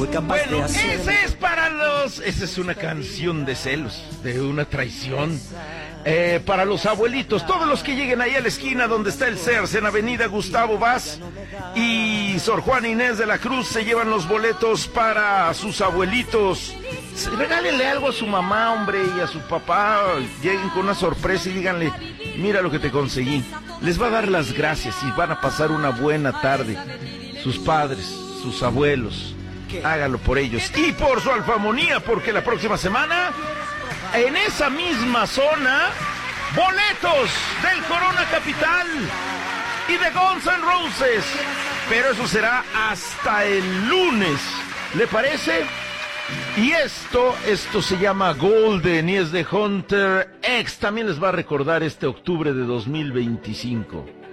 Bueno, ese es para los... Esa es una canción de celos, de una traición. Para los abuelitos, todos los que lleguen ahí a la esquina donde está el Sears, en Avenida Gustavo Vaz y Sor Juana Inés de la Cruz, se llevan los boletos para sus abuelitos. Regálenle algo a su mamá, hombre, y a su papá. Lleguen con una sorpresa y díganle: mira lo que te conseguí. Les va a dar las gracias y van a pasar una buena tarde. Sus padres, sus abuelos, hágalo por ellos y por su alfamonía, porque la próxima semana, en esa misma zona, boletos del Corona Capital y de Guns N' Roses. Pero eso será hasta el lunes, ¿le parece? Y esto se llama Golden y es de Hunter X. También les va a recordar este octubre de 2025.